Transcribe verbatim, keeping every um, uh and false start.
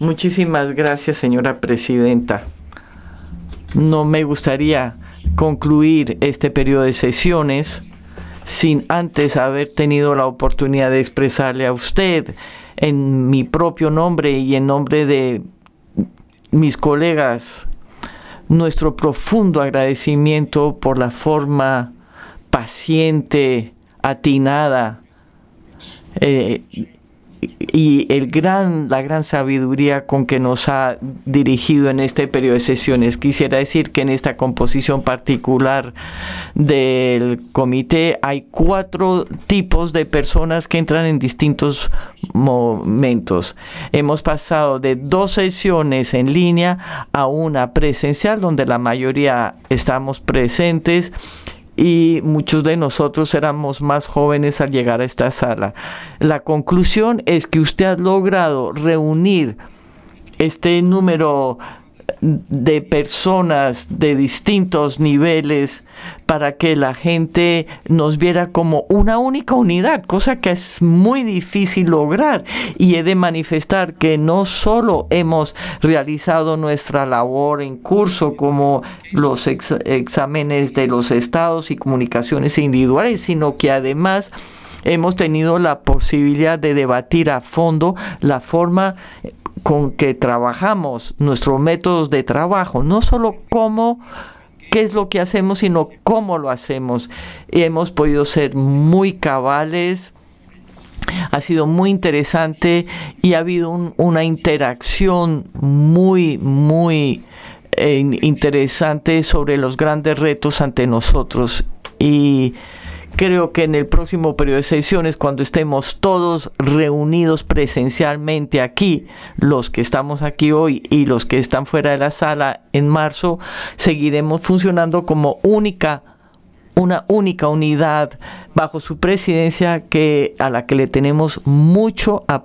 Muchísimas gracias, señora presidenta. No me gustaría concluir este periodo de sesiones sin antes haber tenido la oportunidad de expresarle a usted, en mi propio nombre y en nombre de mis colegas, nuestro profundo agradecimiento por la forma paciente, atinada, eh, y el gran, la gran sabiduría con que nos ha dirigido en este periodo de sesiones. Quisiera decir que en esta composición particular del comité hay cuatro tipos de personas que entran en distintos momentos. Hemos pasado de dos sesiones en línea a una presencial donde la mayoría estamos presentes y muchos de nosotros éramos más jóvenes al llegar a esta sala. La conclusión es que usted ha logrado reunir este número de personas de distintos niveles para que la gente nos viera como una única unidad, cosa que es muy difícil lograr. Y he de manifestar que no solo hemos realizado nuestra labor en curso como los ex exámenes de los estados y comunicaciones individuales, sino que además hemos tenido la posibilidad de debatir a fondo la forma con que trabajamos, nuestros métodos de trabajo, no solo cómo, qué es lo que hacemos, sino cómo lo hacemos. Y hemos podido ser muy cabales, ha sido muy interesante y ha habido un, una interacción muy, muy eh, interesante sobre los grandes retos ante nosotros. Y creo que en el próximo periodo de sesiones, cuando estemos todos reunidos presencialmente aquí, los que estamos aquí hoy y los que están fuera de la sala en marzo, seguiremos funcionando como única, una única unidad bajo su presidencia, que a la que le tenemos mucho apoyo.